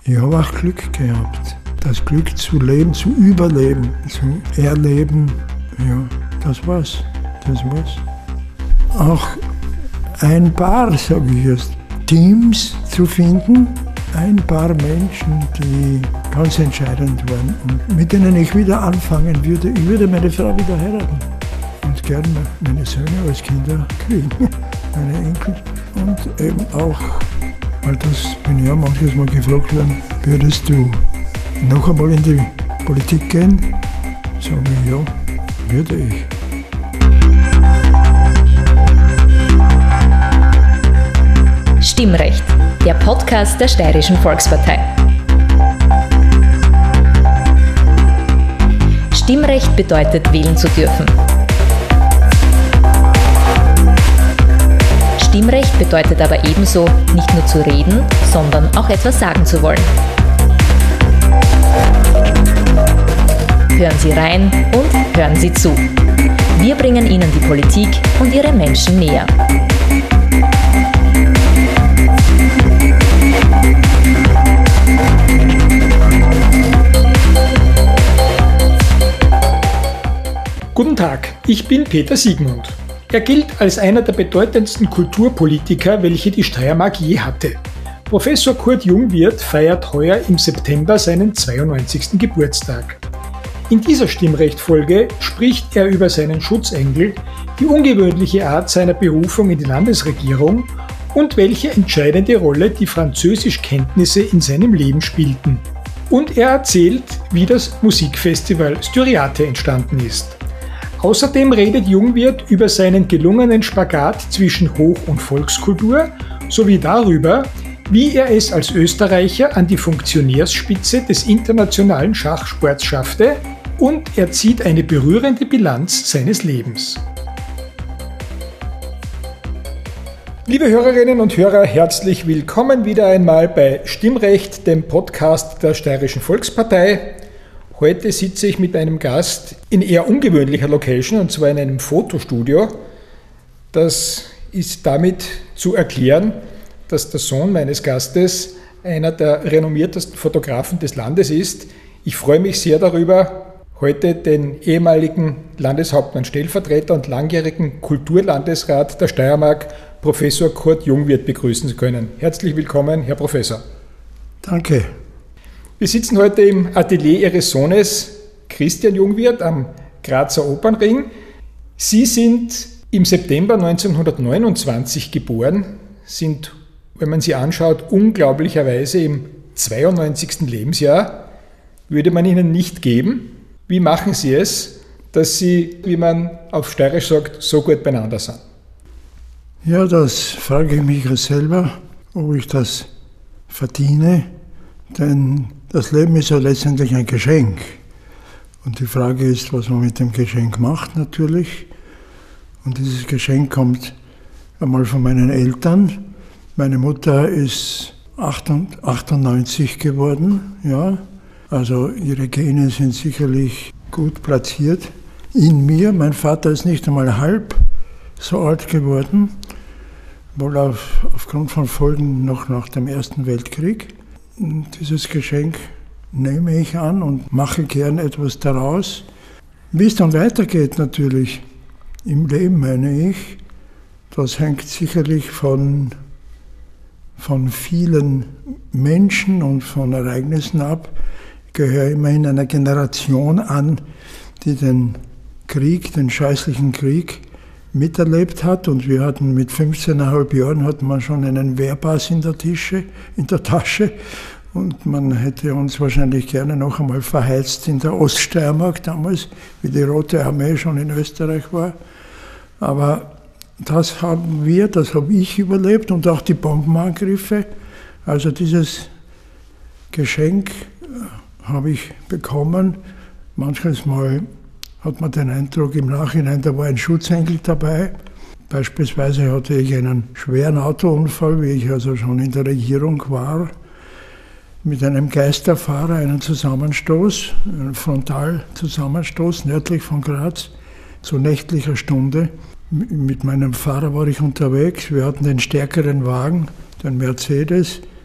Ich habe auch Glück gehabt. Das Glück zu leben, zu überleben, zu erleben. Ja, das war's. Auch ein paar, sage ich jetzt, Teams zu finden. Ein paar Menschen, die ganz entscheidend waren und mit denen ich wieder anfangen würde. Ich würde meine Frau wieder heiraten und gerne meine Söhne als Kinder kriegen, meine Enkel. Und eben auch, weil das bin ich ja manches Mal gefragt worden, würdest du noch einmal in die Politik gehen? Sage ich, ja, würde ich. Stimmrecht, der Podcast der Steirischen Volkspartei. Stimmrecht bedeutet, wählen zu dürfen. Stimmrecht bedeutet aber ebenso, nicht nur zu reden, sondern auch etwas sagen zu wollen. Hören Sie rein und hören Sie zu. Wir bringen Ihnen die Politik und ihre Menschen näher. Guten Tag, ich bin Peter Siegmund. Er gilt als einer der bedeutendsten Kulturpolitiker, welche die Steiermark je hatte. Professor Kurt Jungwirth feiert heuer im September seinen 92. Geburtstag. In dieser Stimmrechtfolge spricht er über seinen Schutzengel, die ungewöhnliche Art seiner Berufung in die Landesregierung und welche entscheidende Rolle die Französischkenntnisse in seinem Leben spielten. Und er erzählt, wie das Musikfestival Styriate entstanden ist. Außerdem redet Jungwirth über seinen gelungenen Spagat zwischen Hoch- und Volkskultur sowie darüber, wie er es als Österreicher an die Funktionärsspitze des internationalen Schachsports schaffte, und er zieht eine berührende Bilanz seines Lebens. Liebe Hörerinnen und Hörer, herzlich willkommen wieder einmal bei Stimmrecht, dem Podcast der Steirischen Volkspartei. Heute sitze ich mit einem Gast in eher ungewöhnlicher Location, und zwar in einem Fotostudio. Das ist damit zu erklären, dass der Sohn meines Gastes einer der renommiertesten Fotografen des Landes ist. Ich freue mich sehr darüber, heute den ehemaligen Landeshauptmann Stellvertreter und langjährigen Kulturlandesrat der Steiermark, Professor Kurt Jungwirth, begrüßen zu können. Herzlich willkommen, Herr Professor. Danke. Wir sitzen heute im Atelier Ihres Sohnes Christian Jungwirth am Grazer Opernring. Sie sind im September 1929 geboren, sind, wenn man Sie anschaut, unglaublicherweise im 92. Lebensjahr. Würde man Ihnen nicht geben. Wie machen Sie es, dass Sie, wie man auf Steirisch sagt, so gut beieinander sind? Ja, das frage ich mich selber, ob ich das verdiene, denn das Leben ist ja letztendlich ein Geschenk. Und die Frage ist, was man mit dem Geschenk macht natürlich. Und dieses Geschenk kommt einmal von meinen Eltern. Meine Mutter ist 98 geworden, ja. Also ihre Gene sind sicherlich gut platziert in mir. Mein Vater ist nicht einmal halb so alt geworden, wohl aufgrund von Folgen noch nach dem Ersten Weltkrieg. Und dieses Geschenk nehme ich an und mache gern etwas daraus. Wie es dann weitergeht natürlich im Leben, meine ich, das hängt sicherlich von vielen Menschen und von Ereignissen ab. Ich gehöre immerhin einer Generation an, die den Krieg, den scheußlichen Krieg, miterlebt hat, und wir hatten mit 15,5 Jahren hatten wir schon einen Wehrpass in der Tasche, und man hätte uns wahrscheinlich gerne noch einmal verheizt in der Oststeiermark damals, wie die Rote Armee schon in Österreich war. Aber das habe ich überlebt, und auch die Bombenangriffe. Also dieses Geschenk habe ich bekommen. Manches Mal hat man den Eindruck im Nachhinein, da war ein Schutzengel dabei. Beispielsweise hatte ich einen schweren Autounfall, wie ich also schon in der Regierung war, mit einem Geisterfahrer, einen Zusammenstoß, einen Frontalzusammenstoß nördlich von Graz, zu nächtlicher Stunde. Mit meinem Fahrer war ich unterwegs. Wir hatten den stärkeren Wagen, den Mercedes,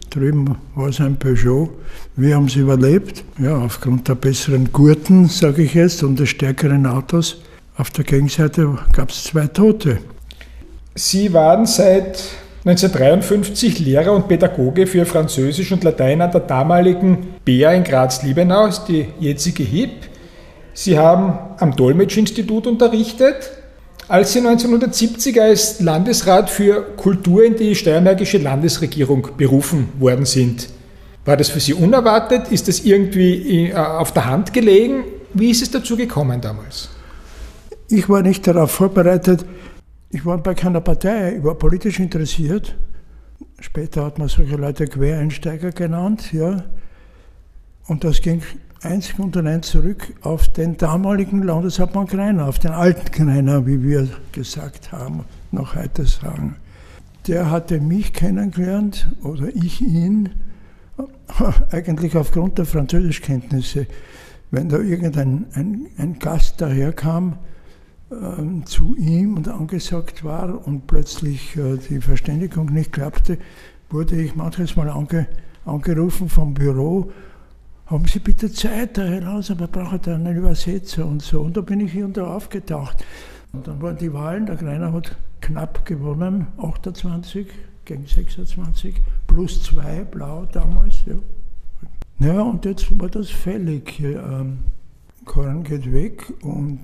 drüben war es ein Peugeot. Wir haben es überlebt, ja, aufgrund der besseren Gurten, sage ich jetzt, und des stärkeren Autos. Auf der Gegenseite gab es 2 Tote. Sie waren seit 1953 Lehrer und Pädagoge für Französisch und Latein an der damaligen BEA in Graz-Liebenau, die jetzige HIP. Sie haben am Dolmetschinstitut unterrichtet. Als Sie 1970 als Landesrat für Kultur in die steiermärkische Landesregierung berufen worden sind, war das für Sie unerwartet? Ist das irgendwie auf der Hand gelegen? Wie ist es dazu gekommen damals? Ich war nicht darauf vorbereitet. Ich war bei keiner Partei, ich war politisch interessiert. Später hat man solche Leute Quereinsteiger genannt. Ja. Und das ging einzig und allein zurück auf den damaligen Landeshauptmann Greiner, auf den alten Greiner, wie wir gesagt haben, noch heute sagen. Der hatte mich kennengelernt, oder ich ihn, eigentlich aufgrund der Französischkenntnisse. Wenn da irgendein ein Gast daherkam, zu ihm und angesagt war und plötzlich die Verständigung nicht klappte, wurde ich manches Mal angerufen vom Büro: Haben Sie bitte Zeit da heraus, aber brauche da einen Übersetzer und so. Und da bin ich hier und da aufgetaucht. Und dann waren die Wahlen, der Greiner hat knapp gewonnen, 28 gegen 26, plus 2 blau damals. Ja, ja, und jetzt war das fällig. Koran geht weg und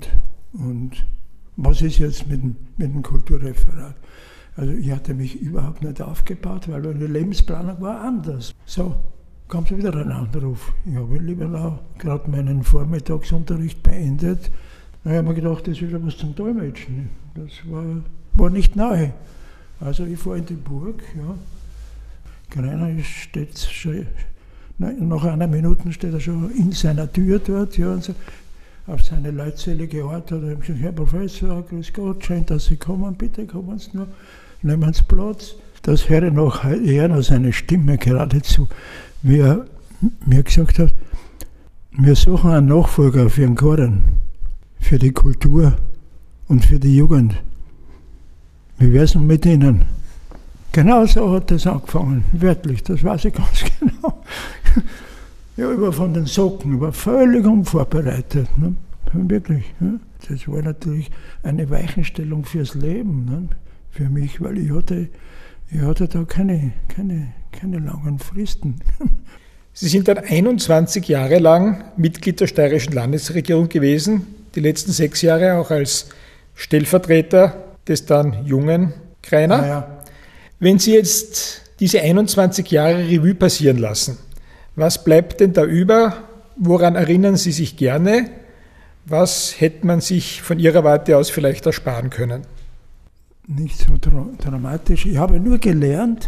was ist jetzt mit dem Kulturreferat? Also ich hatte mich überhaupt nicht aufgebaut, weil meine Lebensplanung war anders. So, kam schon wieder ein Anruf. Ich habe in Liebenau gerade meinen Vormittagsunterricht beendet. Da habe ich mir gedacht, das ist ja was zum Dolmetschen. Das war nicht neu. Also ich fahre in die Burg. Ja. Greiner steht schon, nach einer Minute steht er schon in seiner Tür dort. Ja, und so. Auf seine leutselige Art hat er gesagt: Herr Professor, grüß Gott, schön, dass Sie kommen, bitte kommen Sie nur, nehmen Sie Platz. Das höre ich noch eher noch seine Stimme geradezu, wie er mir gesagt hat: Wir suchen einen Nachfolger für den Koran, für die Kultur und für die Jugend. Wie wäre es mit Ihnen? Genau so hat das angefangen, wörtlich, das weiß ich ganz genau. Ja, ich war von den Socken, ich war völlig unvorbereitet. Ne? Wirklich. Ne? Das war natürlich eine Weichenstellung fürs Leben, ne? Für mich, weil ich hatte da keine langen Fristen. Sie sind dann 21 Jahre lang Mitglied der steirischen Landesregierung gewesen, die letzten 6 Jahre auch als Stellvertreter des dann jungen Greiner. Ja. Wenn Sie jetzt diese 21 Jahre Revue passieren lassen, was bleibt denn da über? Woran erinnern Sie sich gerne? Was hätte man sich von Ihrer Warte aus vielleicht ersparen können? Nicht so dramatisch. Ich habe nur gelernt,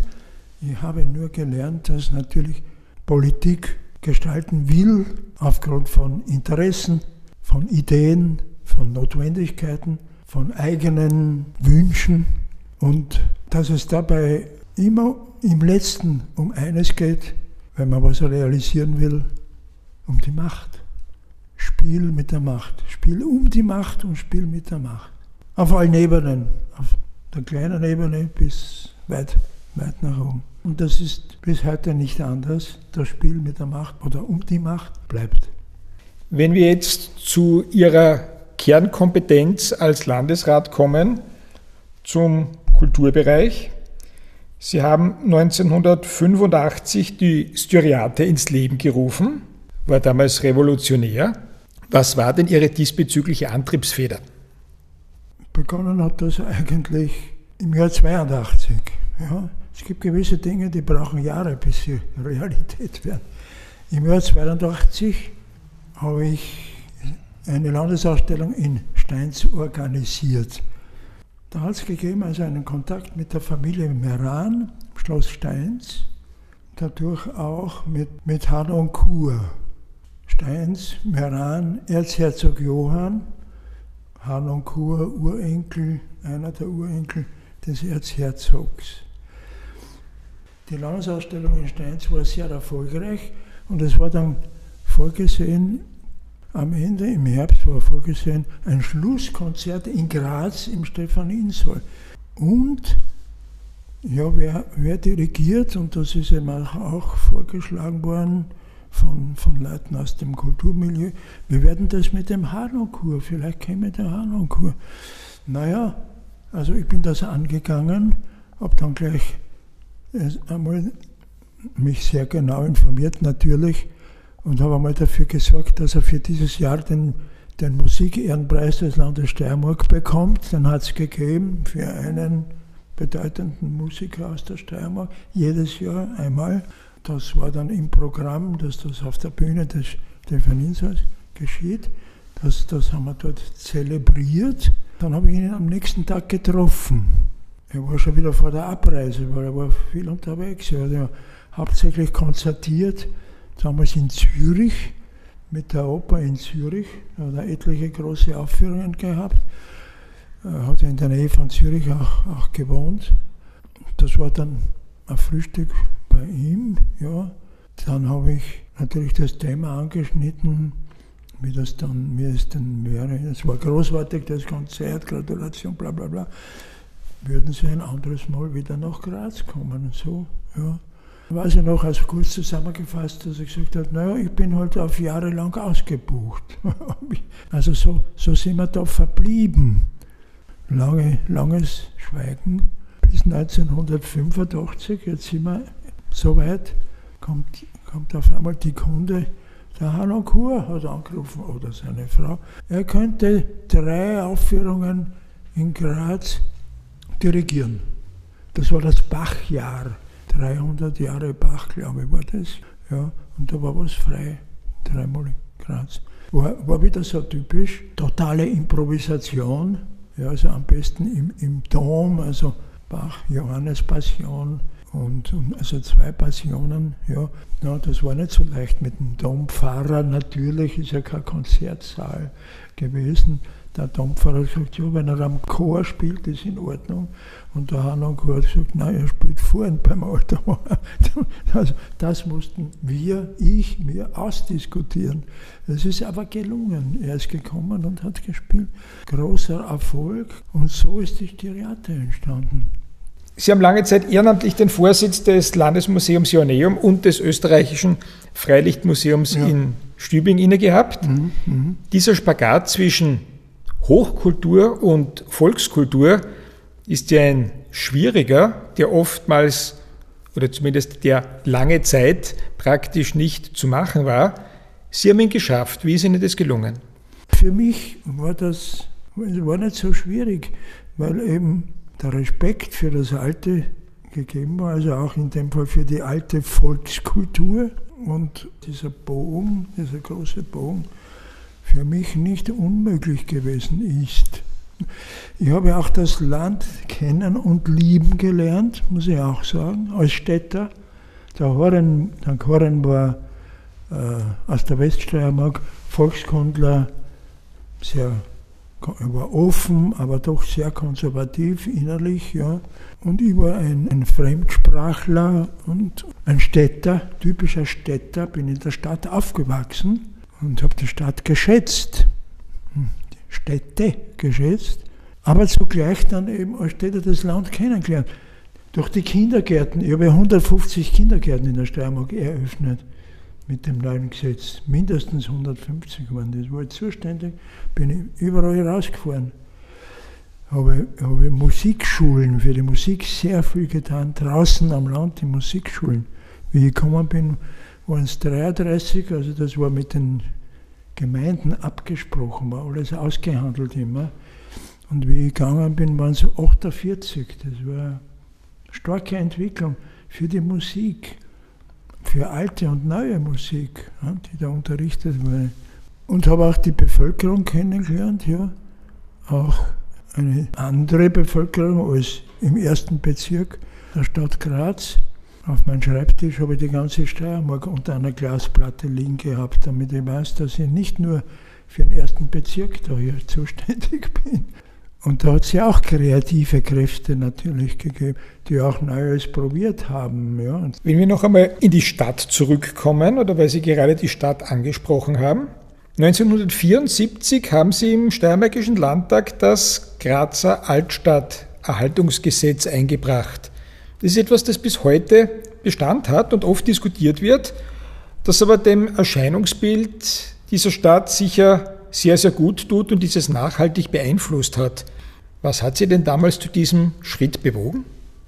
dass natürlich Politik gestalten will, aufgrund von Interessen, von Ideen, von Notwendigkeiten, von eigenen Wünschen, und dass es dabei immer im Letzten um eines geht, wenn man was realisieren will, um die Macht. Spiel mit der Macht. Spiel um die Macht und Spiel mit der Macht. Auf allen Ebenen. Auf der kleinen Ebene bis weit nach oben. Und das ist bis heute nicht anders. Das Spiel mit der Macht oder um die Macht bleibt. Wenn wir jetzt zu Ihrer Kernkompetenz als Landesrat kommen, zum Kulturbereich. Sie haben 1985 die Styriate ins Leben gerufen, war damals revolutionär. Was war denn Ihre diesbezügliche Antriebsfeder? Begonnen hat das eigentlich im Jahr 82. Ja, es gibt gewisse Dinge, die brauchen Jahre, bis sie Realität werden. Im Jahr 82 habe ich eine Landesausstellung in Steins organisiert. Da hat es gegeben also einen Kontakt mit der Familie Meran, Schloss Steins, dadurch auch mit Harnoncourt. Steins, Meran, Erzherzog Johann, Harnoncourt, Urenkel, einer der Urenkel des Erzherzogs. Die Landesausstellung in Steins war sehr erfolgreich und es war dann vorgesehen, am Ende, im Herbst war vorgesehen, ein Schlusskonzert in Graz im Stephan-Insoll. Und Ja, wer dirigiert, und das ist eben auch vorgeschlagen worden von Leuten aus dem Kulturmilieu, wir werden das mit dem Harnoncourt, vielleicht käme der Harnoncourt. Naja, also ich bin das angegangen, habe dann gleich einmal mich sehr genau informiert natürlich und habe einmal dafür gesorgt, dass er für dieses Jahr den Musikehrenpreis des Landes Steiermark bekommt. Den hat es gegeben für einen bedeutenden Musiker aus der Steiermark, jedes Jahr einmal. Das war dann im Programm, dass das auf der Bühne des Stephaninsals geschieht. Das haben wir dort zelebriert. Dann habe ich ihn am nächsten Tag getroffen. Er war schon wieder vor der Abreise, weil er war viel unterwegs. Er hat ja hauptsächlich konzertiert, damals in Zürich, mit der Oper in Zürich. Da hat er etliche große Aufführungen gehabt. Er hat in der Nähe von Zürich auch gewohnt. Das war dann ein Frühstück bei ihm. Ja. Dann habe ich natürlich das Thema angeschnitten, wie es denn wäre. Es war großartig, das Konzert, Gratulation, bla bla bla. Würden Sie ein anderes Mal wieder nach Graz kommen und so. Ja. Weiß ich noch, also kurz zusammengefasst, dass ich gesagt habe, naja, ich bin halt auf Jahre lang ausgebucht. Also so sind wir da verblieben. Langes Schweigen bis 1985, jetzt sind wir so weit, kommt auf einmal die Kunde, der Harnoncourt hat angerufen, oder seine Frau, er könnte 3 Aufführungen in Graz dirigieren. Das war das Bach-Jahr, 300 Jahre Bach, glaube ich, war das. Ja, und da war was frei, 3-mal in Graz. War wieder so typisch, totale Improvisation. Ja, also am besten im Dom, also Bach, Johannes Passion und also 2 Passionen. Ja, das war nicht so leicht mit dem Dompfarrer. Natürlich ist ja kein Konzertsaal gewesen. Der Dompfarrer hat gesagt, ja, wenn er am Chor spielt, ist in Ordnung. Und der Harnoncourt hat gesagt, nein, er spielt vorn beim Altar. Also das mussten mir ausdiskutieren. Es ist aber gelungen. Er ist gekommen und hat gespielt. Großer Erfolg. Und so ist die Styriate entstanden. Sie haben lange Zeit ehrenamtlich den Vorsitz des Landesmuseums Joanneum und des österreichischen Freilichtmuseums in Stübing inne gehabt. Dieser Spagat zwischen Hochkultur und Volkskultur ist ja ein schwieriger, der oftmals, oder zumindest der lange Zeit praktisch nicht zu machen war. Sie haben ihn geschafft. Wie ist Ihnen das gelungen? Für mich war nicht so schwierig, weil eben der Respekt für das Alte gegeben war, also auch in dem Fall für die alte Volkskultur. Und dieser große Bogen, für mich nicht unmöglich gewesen ist. Ich habe auch das Land kennen und lieben gelernt, muss ich auch sagen, als Städter. Der Horren war aus der Weststeiermark, Volkskundler, war offen, aber doch sehr konservativ innerlich. Ja. Und ich war ein Fremdsprachler und ein Städter, typischer Städter, bin in der Stadt aufgewachsen. Und habe die Stadt geschätzt, Städte geschätzt, aber zugleich dann eben als Städter das Land kennengelernt. Durch die Kindergärten, ich habe ja 150 Kindergärten in der Steiermark eröffnet mit dem neuen Gesetz. Mindestens 150 waren das. War ich zuständig, bin ich überall rausgefahren. Habe Musikschulen, für die Musik sehr viel getan, draußen am Land, die Musikschulen. Wie ich gekommen bin, waren es 33, also das war mit den Gemeinden abgesprochen, war alles ausgehandelt immer. Und wie ich gegangen bin, waren es 48. Das war eine starke Entwicklung für die Musik, für alte und neue Musik, die da unterrichtet wurde. Und habe auch die Bevölkerung kennengelernt, ja, auch eine andere Bevölkerung als im 1. Bezirk der Stadt Graz. Auf meinem Schreibtisch habe ich die ganze Steiermark unter einer Glasplatte liegen gehabt, damit ich weiß, dass ich nicht nur für den 1. Bezirk da hier zuständig bin. Und da hat es ja auch kreative Kräfte natürlich gegeben, die auch Neues probiert haben. Ja. Wenn wir noch einmal in die Stadt zurückkommen, oder weil Sie gerade die Stadt angesprochen haben, 1974 haben Sie im Steiermärkischen Landtag das Grazer Altstadterhaltungsgesetz eingebracht. Das ist etwas, das bis heute Bestand hat und oft diskutiert wird, das aber dem Erscheinungsbild dieser Stadt sicher sehr, sehr gut tut und dieses nachhaltig beeinflusst hat. Was hat Sie denn damals zu diesem Schritt bewogen?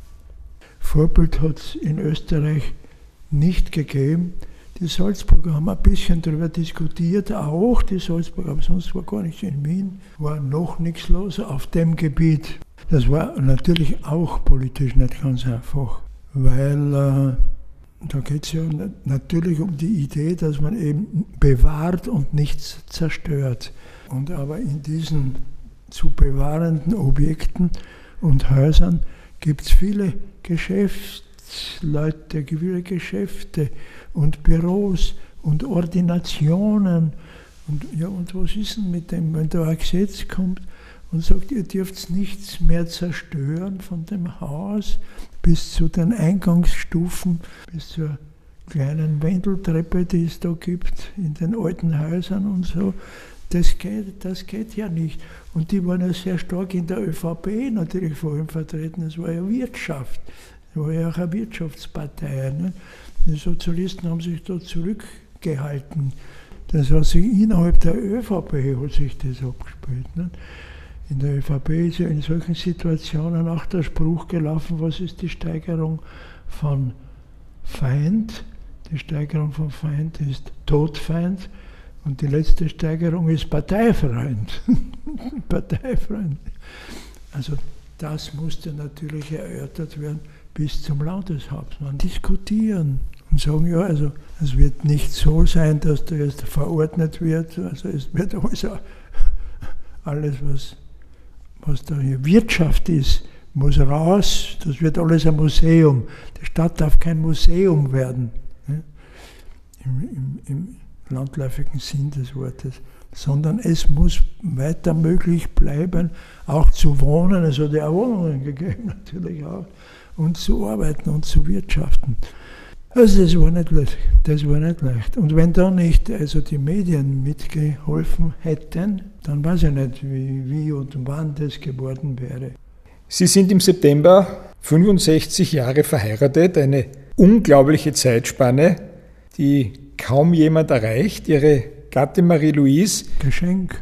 Vorbild hat es in Österreich nicht gegeben. Die Salzburger haben ein bisschen darüber diskutiert, auch die Salzburger, aber sonst war gar nichts in Wien, war noch nichts los auf dem Gebiet. Das war natürlich auch politisch nicht ganz einfach, weil da geht es ja natürlich um die Idee, dass man eben bewahrt und nichts zerstört. Und aber in diesen zu bewahrenden Objekten und Häusern gibt es viele Geschäftsleute, viele Geschäfte und Büros und Ordinationen. Und was ist denn mit dem, wenn da ein Gesetz kommt und sagt, ihr dürft nichts mehr zerstören von dem Haus bis zu den Eingangsstufen, bis zur kleinen Wendeltreppe, die es da gibt in den alten Häusern und so. Das geht ja nicht. Und die waren ja sehr stark in der ÖVP natürlich vor allem vertreten. Das war ja Wirtschaft. Das war ja auch eine Wirtschaftspartei. Ne? Die Sozialisten haben sich da zurückgehalten. Das hat sich innerhalb der ÖVP hat sich das abgespielt. Ne? In der ÖVP ist ja in solchen Situationen auch der Spruch gelaufen, was ist die Steigerung von Feind? Die Steigerung von Feind ist Todfeind und die letzte Steigerung ist Parteifreund. Parteifreund. Also das musste natürlich erörtert werden bis zum Landeshauptmann. Diskutieren und sagen, ja, also es wird nicht so sein, dass da jetzt verordnet wird, also es wird alles was da hier Wirtschaft ist, muss raus, das wird alles ein Museum. Die Stadt darf kein Museum werden, ne? Im landläufigen Sinn des Wortes, sondern es muss weiter möglich bleiben, auch zu wohnen, es hat ja auch Wohnungen gegeben natürlich auch, und zu arbeiten und zu wirtschaften. Also das war nicht leicht. Und wenn da nicht also die Medien mitgeholfen hätten, dann weiß ich nicht, wie und wann das geworden wäre. Sie sind im September 65 Jahre verheiratet, eine unglaubliche Zeitspanne, die kaum jemand erreicht. Ihre Gattin Marie-Louise Geschenk.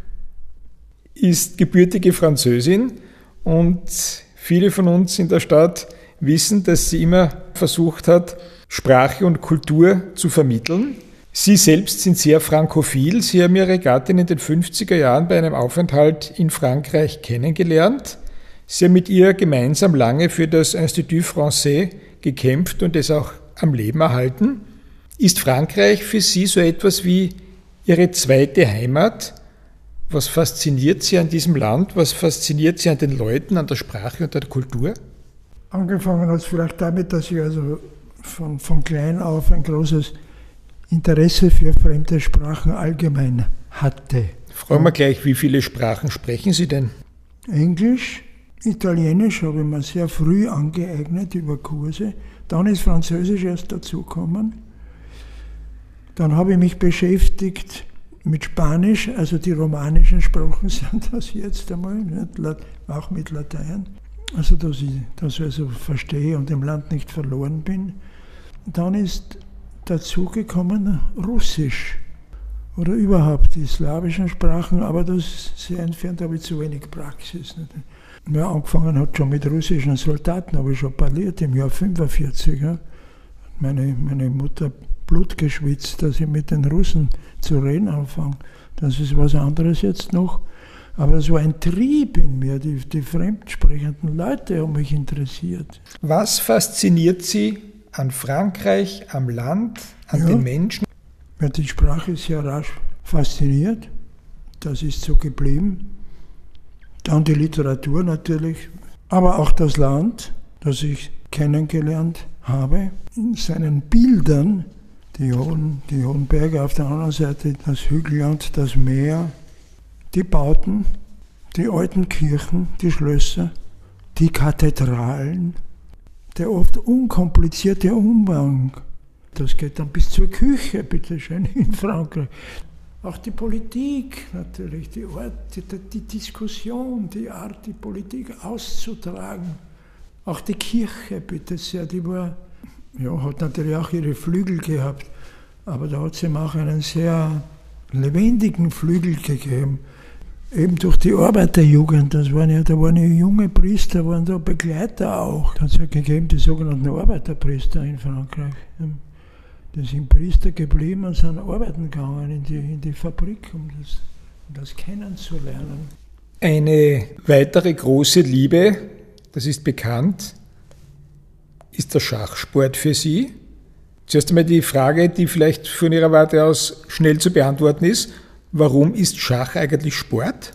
Ist gebürtige Französin und viele von uns in der Stadt wissen, dass sie immer versucht hat, Sprache und Kultur zu vermitteln. Sie selbst sind sehr frankophil. Sie haben Ihre Gattin in den 50er Jahren bei einem Aufenthalt in Frankreich kennengelernt. Sie haben mit ihr gemeinsam lange für das Institut Français gekämpft und es auch am Leben erhalten. Ist Frankreich für Sie so etwas wie Ihre zweite Heimat? Was fasziniert Sie an diesem Land? Was fasziniert Sie an den Leuten, an der Sprache und der Kultur? Angefangen hat es vielleicht damit, dass ich also von klein auf ein großes Interesse für fremde Sprachen allgemein hatte. Fragen wir gleich, wie viele Sprachen sprechen Sie denn? Englisch, Italienisch habe ich mir sehr früh angeeignet über Kurse. Dann ist Französisch erst dazugekommen. Dann habe ich mich beschäftigt mit Spanisch, also die romanischen Sprachen sind das jetzt einmal, nicht? Auch mit Latein. Also dass ich das also verstehe und im Land nicht verloren bin. Dann ist dazugekommen Russisch oder überhaupt die slawischen Sprachen, aber das ist sehr entfernt, habe ich zu wenig Praxis. Nicht? Ja, angefangen hat schon mit russischen Soldaten, habe ich schon parliert im Jahr 1945. Ja. Meine Mutter Blut geschwitzt, dass ich mit den Russen zu reden anfange. Das ist was anderes jetzt noch. Aber es war ein Trieb in mir, die fremdsprechenden Leute haben mich interessiert. Was fasziniert Sie an Frankreich, am Land, an den Menschen? Ja, die Sprache ist sehr rasch fasziniert. Das ist so geblieben. Dann die Literatur natürlich, aber auch das Land, das ich kennengelernt habe. In seinen Bildern, die hohen Berge auf der anderen Seite, das Hügelland, das Meer, die Bauten, die alten Kirchen, die Schlösser, die Kathedralen, der oft unkomplizierte Umgang. Das geht dann bis zur Küche, bitteschön, in Frankreich. Auch die Politik natürlich, die Diskussion, die Art, die Politik auszutragen Auch die Kirche, bitte sehr, die war, ja, hat natürlich auch ihre Flügel gehabt, aber da hat es ihm auch einen sehr lebendigen Flügel gegeben. Eben durch die Arbeiterjugend, da waren ja junge Priester, waren da Begleiter auch. Da hat es ja gegeben, die sogenannten Arbeiterpriester in Frankreich. Die sind Priester geblieben und sind arbeiten gegangen in die Fabrik, um das kennenzulernen. Eine weitere große Liebe, das ist bekannt, ist der Schachsport für Sie. Zuerst einmal die Frage, die vielleicht von Ihrer Warte aus schnell zu beantworten ist. Warum ist Schach eigentlich Sport?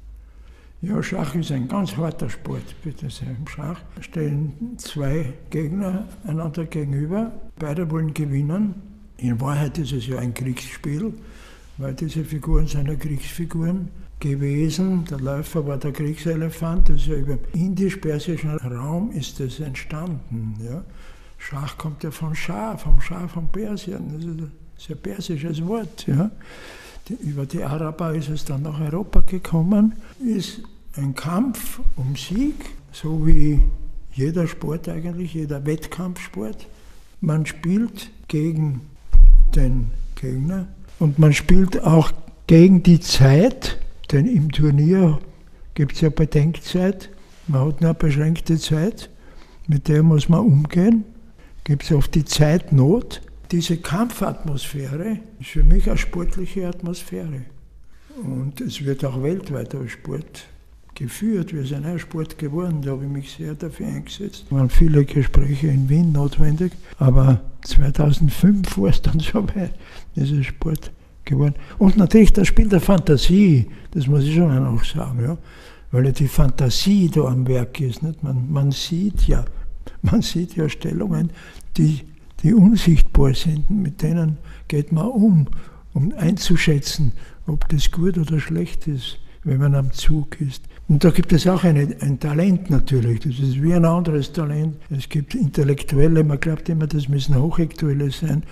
Ja, Schach ist ein ganz harter Sport, bitte sehr. Im Schach stehen zwei Gegner einander gegenüber. Beide wollen gewinnen. In Wahrheit ist es ja ein Kriegsspiel, weil diese Figuren sind ja Kriegsfiguren gewesen. Der Läufer war der Kriegselefant. Das ist ja über indisch-persischen Raum ist das entstanden. Ja. Schach kommt ja vom Schah von Persien. Das ist ein persisches Wort. Ja. Über die Araber ist es dann nach Europa gekommen, ist ein Kampf um Sieg, so wie jeder Sport eigentlich, jeder Wettkampfsport. Man spielt gegen den Gegner und man spielt auch gegen die Zeit, denn im Turnier gibt es ja Bedenkzeit, man hat eine beschränkte Zeit, mit der muss man umgehen, gibt es oft die Zeitnot. Diese Kampfatmosphäre ist für mich eine sportliche Atmosphäre. Und es wird auch weltweit als Sport geführt. Wir sind auch Sport geworden, da habe ich mich sehr dafür eingesetzt. Es waren viele Gespräche in Wien notwendig, aber 2005 war es dann so weit, ist es Sport geworden. Und natürlich das Spiel der Fantasie, das muss ich schon auch sagen, ja? Weil ja die Fantasie da am Werk ist. Nicht? Man sieht ja Stellungen, die unsichtbar sind, mit denen geht man um einzuschätzen, ob das gut oder schlecht ist, wenn man am Zug ist. Und da gibt es auch ein Talent natürlich, das ist wie ein anderes Talent. Es gibt Intellektuelle, man glaubt immer, das müssen Hochintellektuelle sein,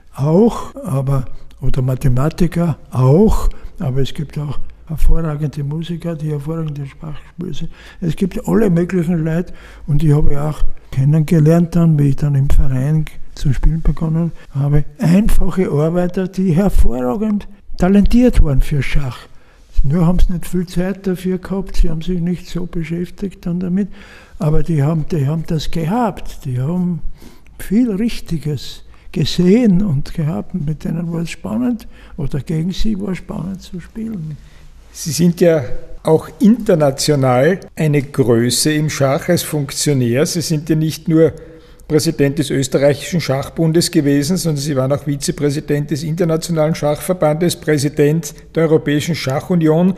auch, oder Mathematiker, auch, aber es gibt auch hervorragende Musiker, die hervorragende Sprachspieler sind. Es gibt alle möglichen Leute und ich habe auch kennengelernt dann, wie ich dann im Verein zu spielen begonnen habe, einfache Arbeiter, die hervorragend talentiert waren für Schach. Nur haben sie nicht viel Zeit dafür gehabt, sie haben sich nicht so beschäftigt dann damit, aber die haben das gehabt, die haben viel Richtiges gesehen und gehabt, mit denen war es spannend, oder gegen sie war es spannend zu spielen. Sie sind ja auch international eine Größe im Schach als Funktionär. Sie sind ja nicht nur Präsident des österreichischen Schachbundes gewesen, sondern Sie waren auch Vizepräsident des Internationalen Schachverbandes, Präsident der Europäischen Schachunion,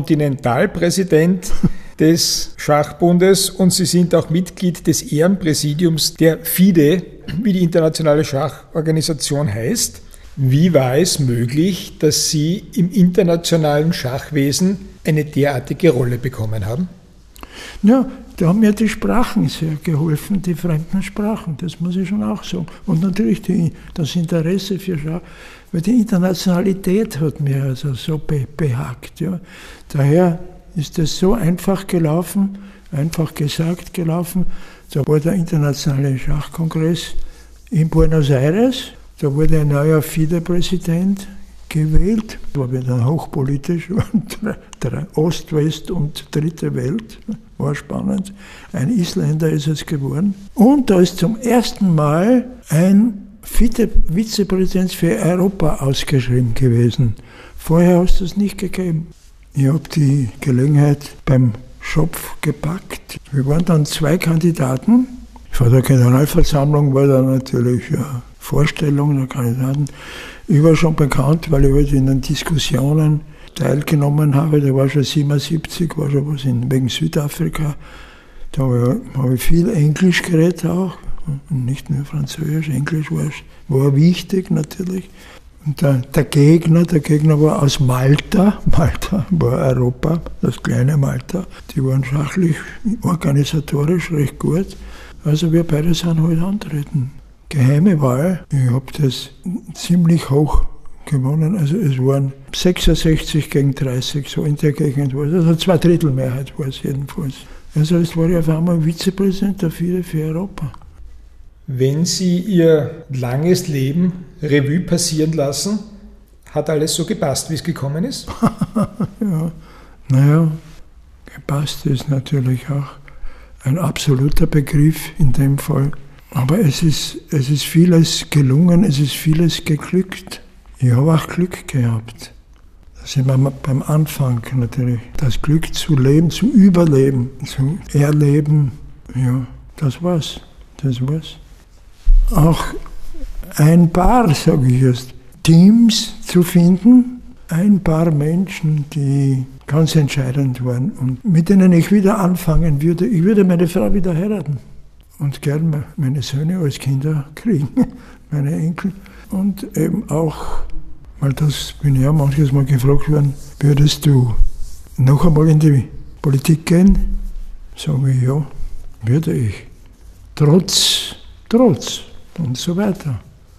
Kontinentalpräsident des Schachbundes und Sie sind auch Mitglied des Ehrenpräsidiums der FIDE, wie die internationale Schachorganisation heißt. Wie war es möglich, dass Sie im internationalen Schachwesen eine derartige Rolle bekommen haben? Ja, da haben mir die Sprachen sehr geholfen, die fremden Sprachen, das muss ich schon auch sagen. Und natürlich das Interesse für Schach, weil die Internationalität hat mir also so behagt. Ja. Daher ist es so einfach gelaufen, einfach gesagt gelaufen. Da war der internationale Schachkongress in Buenos Aires, da wurde ein neuer FIDE-Präsident gewählt, war wieder hochpolitisch, der Ost, West und Dritte Welt, war spannend. Ein Isländer ist es geworden. Und da ist zum ersten Mal ein Vizepräsident für Europa ausgeschrieben gewesen. Vorher hat es das nicht gegeben. Ich habe die Gelegenheit beim Schopf gepackt. Wir waren dann 2 Kandidaten. Vor der Generalversammlung war dann natürlich Vorstellung der Kandidaten. Ich war schon bekannt, weil ich halt in den Diskussionen teilgenommen habe. Da war schon 77, war schon was wegen Südafrika. Da habe ich viel Englisch geredet auch. Und nicht nur Französisch, Englisch war wichtig natürlich. Und der Gegner war aus Malta. Malta war Europa, das kleine Malta. Die waren schachlich, organisatorisch recht gut. Also wir beide sind halt antreten. Geheime Wahl, ich habe das ziemlich hoch gewonnen, also es waren 66 gegen 30, so in der Gegend war es, also 2/3 Mehrheit war es jedenfalls. Also jetzt war ich auf einmal Vizepräsident der FIDE für Europa. Wenn Sie Ihr langes Leben Revue passieren lassen, hat alles so gepasst, wie es gekommen ist? Ja, naja, gepasst ist natürlich auch ein absoluter Begriff in dem Fall. Aber es ist vieles gelungen, es ist vieles geglückt. Ich habe auch Glück gehabt. Das ist immer beim Anfang natürlich. Das Glück zu leben, zu überleben, zu erleben, ja, das war's. Auch ein paar, sage ich jetzt, Teams zu finden, ein paar Menschen, die ganz entscheidend waren und mit denen ich wieder anfangen würde. Ich würde meine Frau wieder heiraten und gern meine Söhne als Kinder kriegen, meine Enkel. Und eben auch, weil das bin ich ja manches Mal gefragt worden, würdest du noch einmal in die Politik gehen? Sage ich, ja, würde ich. Trotz und so weiter.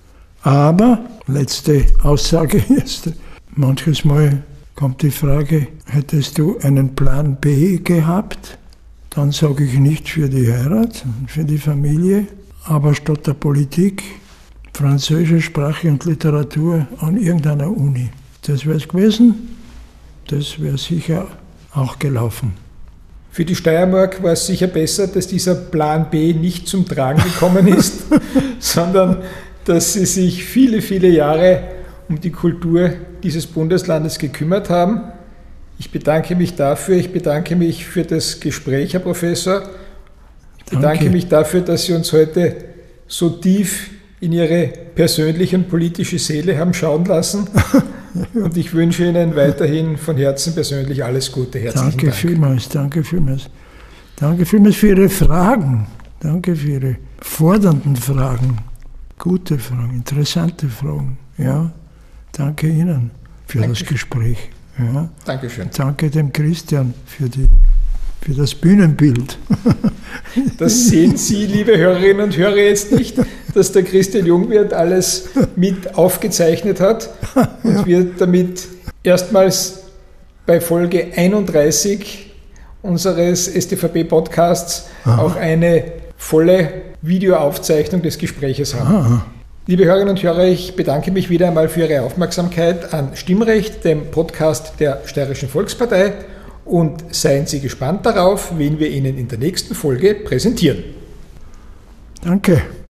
Aber, letzte Aussage jetzt, manches Mal kommt die Frage, hättest du einen Plan B gehabt? Dann sage ich nicht für die Heirat, für die Familie, aber statt der Politik Französisch, Sprache und Literatur an irgendeiner Uni. Das wäre es gewesen, das wäre sicher auch gelaufen. Für die Steiermark war es sicher besser, dass dieser Plan B nicht zum Tragen gekommen ist, sondern dass Sie sich viele, viele Jahre um die Kultur dieses Bundeslandes gekümmert haben. Ich bedanke mich dafür, ich bedanke mich für das Gespräch, Herr Professor. Ich bedanke mich dafür, dass Sie uns heute so tief in Ihre persönliche und politische Seele haben schauen lassen. Und ich wünsche Ihnen weiterhin von Herzen persönlich alles Gute. Herzlichen Dank. Danke vielmals. Danke vielmals für Ihre Fragen. Danke für Ihre fordernden Fragen. Gute Fragen, interessante Fragen. Ja, danke Ihnen für das Gespräch. Ja. Dankeschön. Danke dem Christian für das Bühnenbild. Das sehen Sie, liebe Hörerinnen und Hörer, jetzt nicht, dass der Christian Jungwirth alles mit aufgezeichnet hat und wir damit erstmals bei Folge 31 unseres StVP-Podcasts auch eine volle Videoaufzeichnung des Gespräches haben. Aha. Liebe Hörerinnen und Hörer, ich bedanke mich wieder einmal für Ihre Aufmerksamkeit an Stimmrecht, dem Podcast der Steirischen Volkspartei, und seien Sie gespannt darauf, wen wir Ihnen in der nächsten Folge präsentieren. Danke.